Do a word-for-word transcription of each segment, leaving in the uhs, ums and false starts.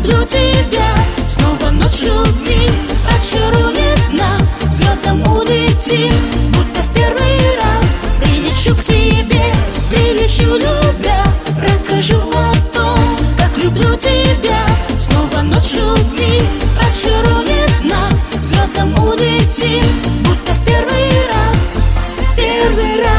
люблю тебя. Снова ночь любви очарует нас, к звездам улетим, будто в первый раз. Прилечу к тебе, прилечу любя, расскажу о том, как люблю тебя. Снова ночь любви очарует нас, к звездам улетим, будто в первый раз, первый раз.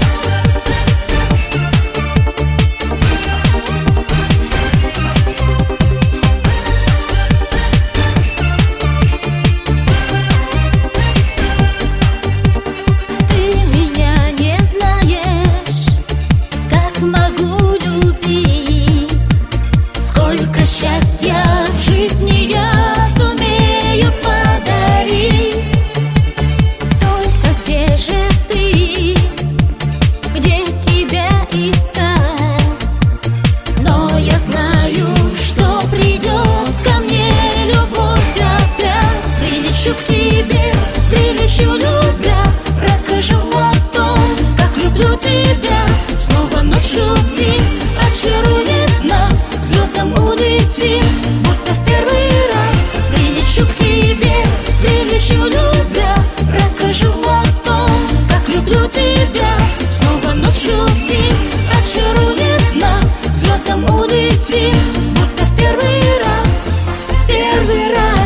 Счастья в жизни я сумею подарить. Только где же ты, где тебя искать? Но я знаю, что придет ко мне любовь опять. Прилечу к тебе, прилечу любя, расскажу о том, как люблю тебя. Снова ночь любви очарует нас, к звездам улетим, будто в первый раз. Прилечу к тебе, прилечу любя, расскажу о том, как люблю тебя. Снова ночь любви очарует нас, к звездам улетим, будто в первый раз, первый раз.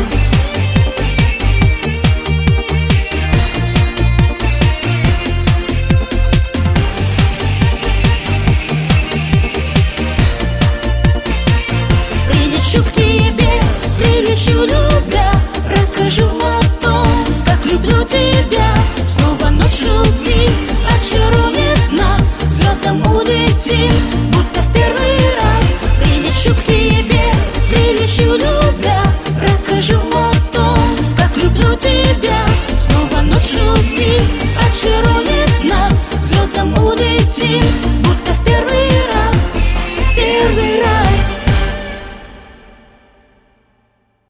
Прилечу к тебе, прилечу любя.